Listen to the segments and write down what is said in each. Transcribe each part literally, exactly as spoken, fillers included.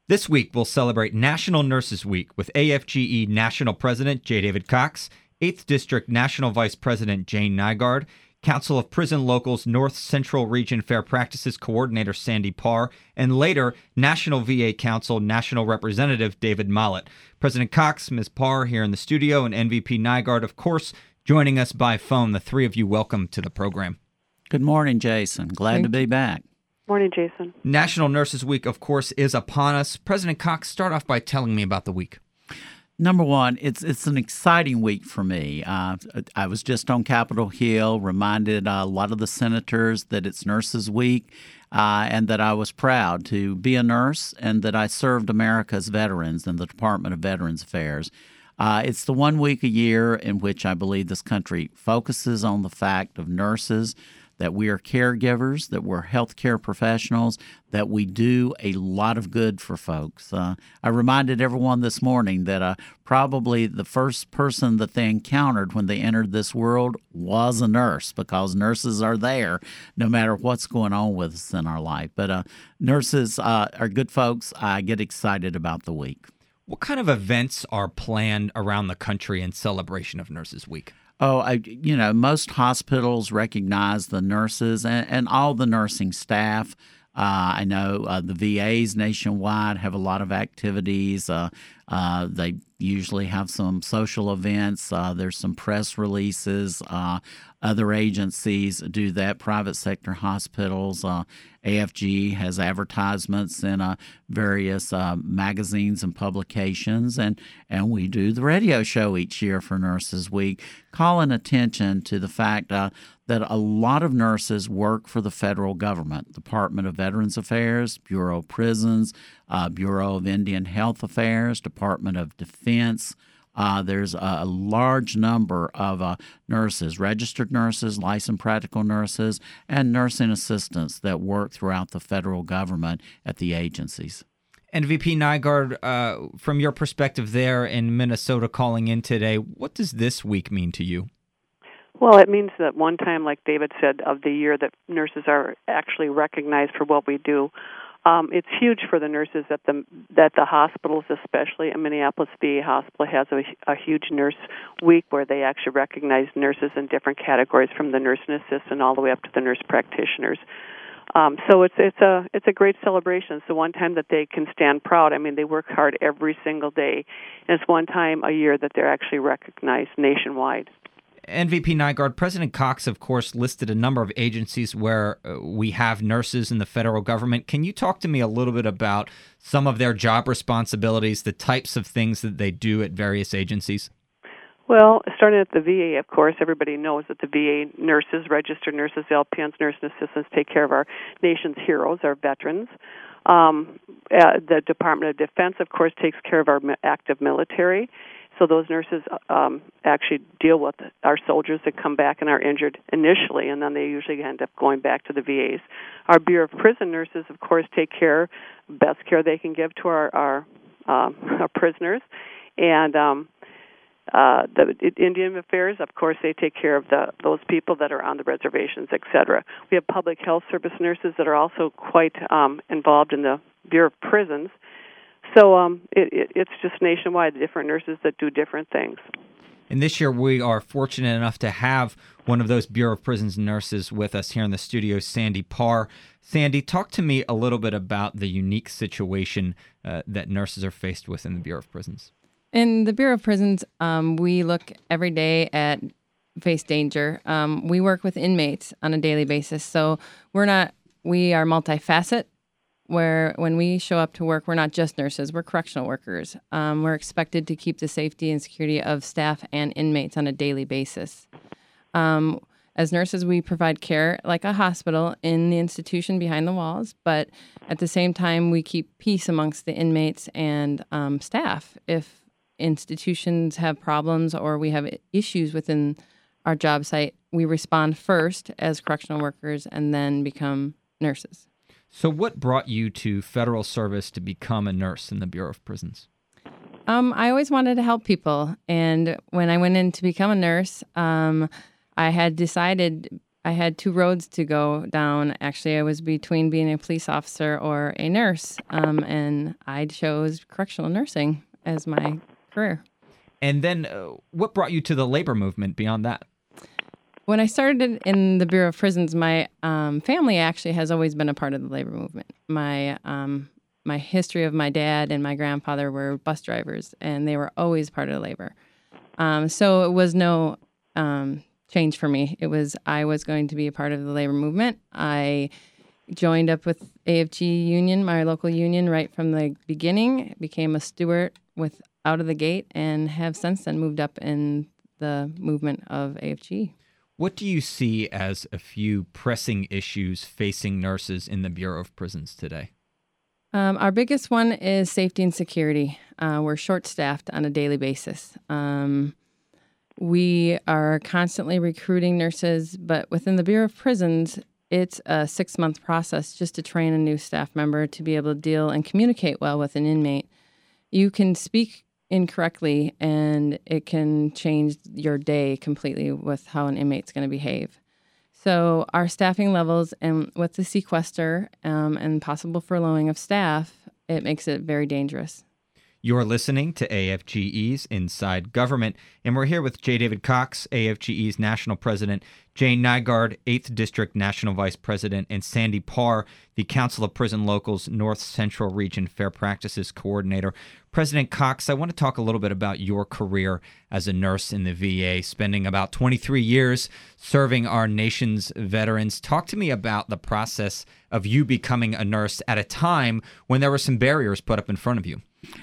This week, we'll celebrate National Nurses Week with A F G E National President J. David Cox, eighth District National Vice President Jane Nygaard, Council of Prison Locals North Central Region Fair Practices Coordinator Sandy Parr, and later, National V A Council National Representative David Mollett. President Cox, Miz Parr here in the studio, and N V P Nygaard, of course, joining us by phone. The three of you, welcome to the program. Good morning, Jason. Glad Thank to be back. Morning, Jason. National Nurses Week, of course, is upon us. President Cox, start off by telling me about the week. Number one, it's it's an exciting week for me. Uh, I was just on Capitol Hill, reminded a lot of the senators that it's Nurses Week, uh, and that I was proud to be a nurse and that I served America's veterans in the Department of Veterans Affairs. Uh, it's the one week a year in which I believe this country focuses on the fact of nurses, that we are caregivers, that we're healthcare professionals, that we do a lot of good for folks. Uh, I reminded everyone this morning that uh, probably the first person that they encountered when they entered this world was a nurse, because nurses are there no matter what's going on with us in our life. But uh, nurses uh, are good folks. I get excited about the week. What kind of events are planned around the country in celebration of Nurses Week? Oh, I, you know, most hospitals recognize the nurses and, and all the nursing staff. Uh, I know uh, the V As nationwide have a lot of activities. Uh, uh, they usually have some social events. Uh, there's some press releases. Uh, other agencies do that, private sector hospitals. Uh, A F G has advertisements in uh, various uh, magazines and publications, and, and we do the radio show each year for Nurses Week, calling attention to the fact uh, that a lot of nurses work for the federal government, Department of Veterans Affairs, Bureau of Prisons, uh, Bureau of Indian Health Affairs, Department of Defense. Uh, there's a, a large number of uh, nurses, registered nurses, licensed practical nurses, and nursing assistants that work throughout the federal government at the agencies. N V P Nygaard, uh, from your perspective there in Minnesota calling in today, what does this week mean to you? Well, it means that one time, like David said, of the year that nurses are actually recognized for what we do. Um, it's huge for the nurses at the that the hospitals, especially in Minneapolis V A Hospital, has a, a huge nurse week where they actually recognize nurses in different categories, from the nursing assistant all the way up to the nurse practitioners. Um, so it's it's a it's a great celebration. It's the one time that they can stand proud. I mean, they work hard every single day, and it's one time a year that they're actually recognized nationwide. N V P Nygaard, President Cox, of course, listed a number of agencies where uh, we have nurses in the federal government. Can you talk to me a little bit about some of their job responsibilities, the types of things that they do at various agencies? Well, starting at the V A, of course, everybody knows that the V A nurses, registered nurses, L P Ns, nurse assistants take care of our nation's heroes, our veterans. Um, uh, the Department of Defense, of course, takes care of our active military. So those nurses um, actually deal with our soldiers that come back and are injured initially, and then they usually end up going back to the V As. Our Bureau of Prison nurses, of course, take care, best care they can give to our our, uh, our prisoners. And um, uh, the Indian Affairs, of course, they take care of the those people that are on the reservations, et cetera. We have Public Health Service nurses that are also quite um, involved in the Bureau of Prisons. So um, it, it, it's just nationwide, different nurses that do different things. And this year we are fortunate enough to have one of those Bureau of Prisons nurses with us here in the studio, Sandy Parr. Sandy, talk to me a little bit about the unique situation uh, that nurses are faced with in the Bureau of Prisons. In the Bureau of Prisons, um, we look every day at face danger. Um, we work with inmates on a daily basis, so we're not, we are multifaceted. Where when we show up to work, we're not just nurses, we're correctional workers. Um, we're expected to keep the safety and security of staff and inmates on a daily basis. Um, as nurses, we provide care like a hospital in the institution behind the walls, but at the same time, we keep peace amongst the inmates and um, staff. If institutions have problems or we have issues within our job site, we respond first as correctional workers and then become nurses. So what brought you to federal service to become a nurse in the Bureau of Prisons? Um, I always wanted to help people. And when I went in to become a nurse, um, I had decided I had two roads to go down. Actually, I was between being a police officer or a nurse, um, and I chose correctional nursing as my career. And then uh, what brought you to the labor movement beyond that? When I started in the Bureau of Prisons, my um, family actually has always been a part of the labor movement. My um, my history of my dad and my grandfather were bus drivers, and they were always part of labor. Um, so it was no um, change for me. It was I was going to be a part of the labor movement. I joined up with A F G Union, my local union, right from the beginning. Became a steward with out of the gate, and have since then moved up in the movement of A F G. What do you see as a few pressing issues facing nurses in the Bureau of Prisons today? Um, our biggest one is safety and security. Uh, we're short-staffed on a daily basis. Um, we are constantly recruiting nurses, but within the Bureau of Prisons, it's a six-month process just to train a new staff member to be able to deal and communicate well with an inmate. You can speak incorrectly, and it can change your day completely with how an inmate's going to behave. So our staffing levels, and with the sequester um, and possible furloughing of staff, it makes it very dangerous. You're listening to A F G E's Inside Government, and we're here with J. David Cox, A F G E's National President, Jane Nygaard, eighth District National Vice President, and Sandy Parr, the Council of Prison Locals North Central Region Fair Practices Coordinator. President Cox, I want to talk a little bit about your career as a nurse in the V A, spending about twenty-three years serving our nation's veterans. Talk to me about the process of you becoming a nurse at a time when there were some barriers put up in front of you.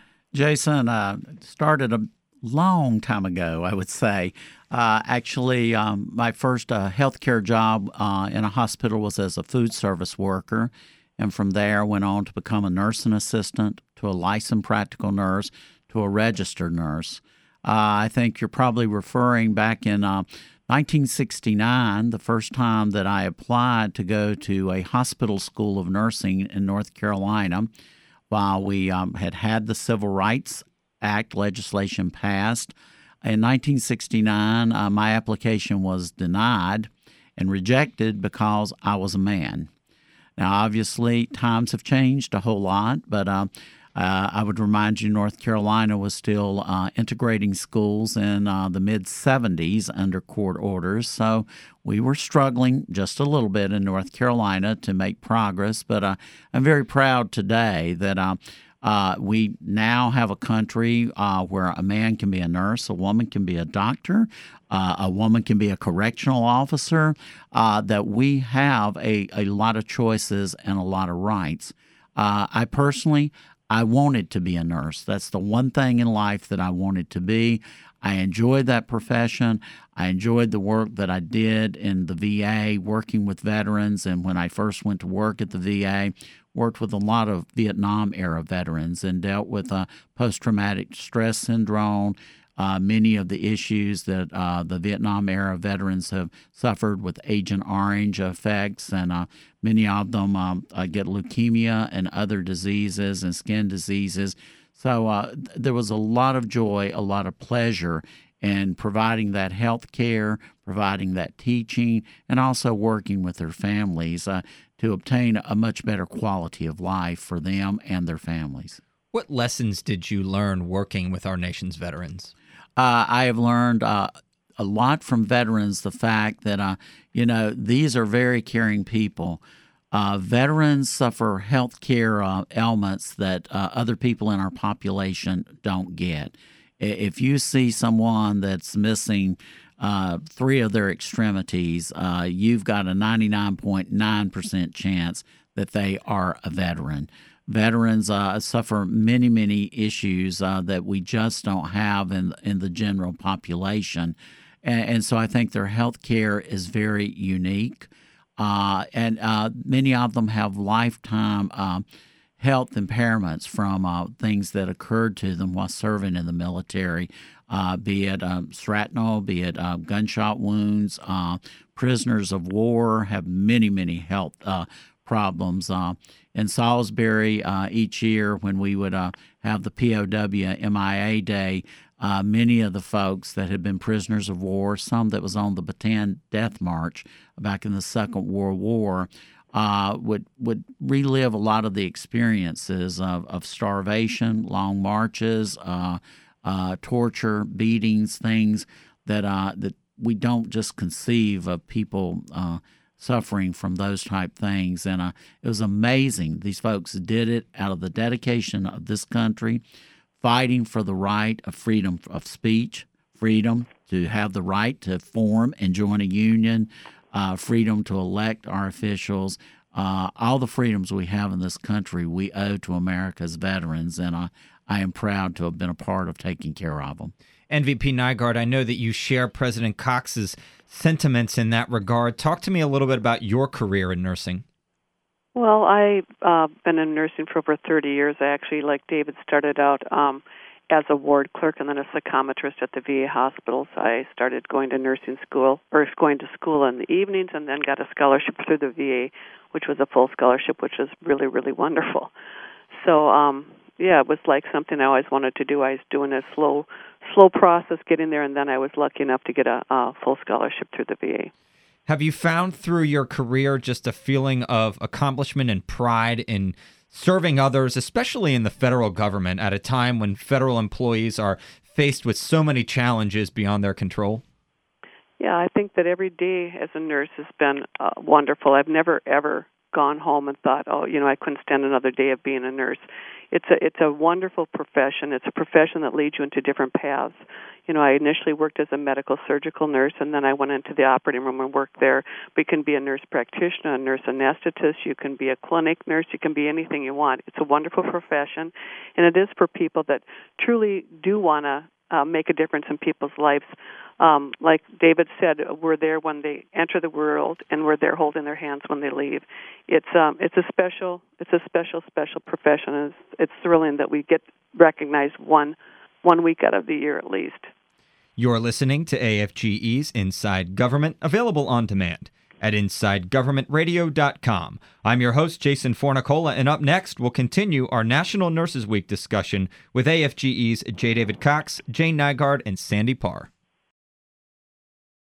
Jason, uh, started a long time ago, I would say. Uh, actually, um, my first uh, healthcare job uh, in a hospital was as a food service worker, and from there went on to become a nursing assistant, to a licensed practical nurse, to a registered nurse. Uh, I think you're probably referring back in uh, nineteen sixty-nine, the first time that I applied to go to a hospital school of nursing in North Carolina. While we um, had had the Civil Rights Act legislation passed, in nineteen sixty-nine, uh, my application was denied and rejected because I was a man. Now, obviously, times have changed a whole lot, but uh, uh, I would remind you North Carolina was still uh, integrating schools in uh, the mid-seventies under court orders, so we were struggling just a little bit in North Carolina to make progress, but uh, I'm very proud today that uh, uh, we now have a country uh, where a man can be a nurse, a woman can be a doctor, uh, a woman can be a correctional officer, uh, that we have a, a lot of choices and a lot of rights. Uh, I personally, I wanted to be a nurse. That's the one thing in life that I wanted to be. I enjoyed that profession. I enjoyed the work that I did in the V A, working with veterans. And when I first went to work at the V A, worked with a lot of Vietnam-era veterans and dealt with uh, post-traumatic stress syndrome, uh, many of the issues that uh, the Vietnam-era veterans have suffered with Agent Orange effects, and uh, many of them um, uh, get leukemia and other diseases and skin diseases. So uh, there was a lot of joy, a lot of pleasure in providing that health care, providing that teaching, and also working with their families uh, to obtain a much better quality of life for them and their families. What lessons did you learn working with our nation's veterans? Uh, I have learned uh, a lot from veterans, the fact that, uh, you know, these are very caring people. Uh, veterans suffer health care uh, ailments that uh, other people in our population don't get. If you see someone that's missing uh, three of their extremities, uh, you've got a ninety-nine point nine percent chance that they are a veteran. Veterans uh, suffer many, many issues uh, that we just don't have in, in the general population. And, and so I think their health care is very unique. Uh, and uh, many of them have lifetime uh, health impairments from uh, things that occurred to them while serving in the military, uh, be it um, shrapnel, be it uh, gunshot wounds. Uh, prisoners of war have many, many health uh, problems. Uh, in Salisbury uh, each year when we would uh, have the P O W M I A Day. Uh, many of the folks that had been prisoners of war, some that was on the Bataan Death March back in the Second World War, uh, would would relive a lot of the experiences of, of starvation, long marches, uh, uh, torture, beatings, things that uh, that we don't just conceive of people uh, suffering from those type things. And uh, it was amazing. These folks did it out of the dedication of this country, fighting for the right of freedom of speech, freedom to have the right to form and join a union, uh, freedom to elect our officials. Uh, all the freedoms we have in this country we owe to America's veterans, and uh, I am proud to have been a part of taking care of them. N V P Nygaard, I know that you share President Cox's sentiments in that regard. Talk to me a little bit about your career in nursing. Well, I've uh, been in nursing for over thirty years. I actually, like David, started out um, as a ward clerk and then a psychometrist at the V A hospitals. I started going to nursing school, or going to school in the evenings, and then got a scholarship through the V A, which was a full scholarship, which was really, really wonderful. So, um, yeah, it was like something I always wanted to do. I was doing a slow, slow process getting there, and then I was lucky enough to get a, a full scholarship through the V A. Have you found through your career just a feeling of accomplishment and pride in serving others, especially in the federal government, at a time when federal employees are faced with so many challenges beyond their control? Yeah, I think that every day as a nurse has been uh, wonderful. I've never, ever gone home and thought, oh, you know, I couldn't stand another day of being a nurse. It's a it's a wonderful profession. It's a profession that leads you into different paths. You know, I initially worked as a medical surgical nurse, and then I went into the operating room and worked there. But you can be a nurse practitioner, a nurse anesthetist. You can be a clinic nurse. You can be anything you want. It's a wonderful profession, and it is for people that truly do want to uh, make a difference in people's lives. Um, like David said, we're there when they enter the world, and we're there holding their hands when they leave. It's um, it's a special, it's a special, special profession. It's, it's thrilling that we get recognized one one week out of the year at least. You're listening to A F G E's Inside Government, available on demand at inside government radio dot com. I'm your host, Jason Fornicola, and up next, we'll continue our National Nurses Week discussion with A F G E's J. David Cox, Jane Nygaard, and Sandy Parr.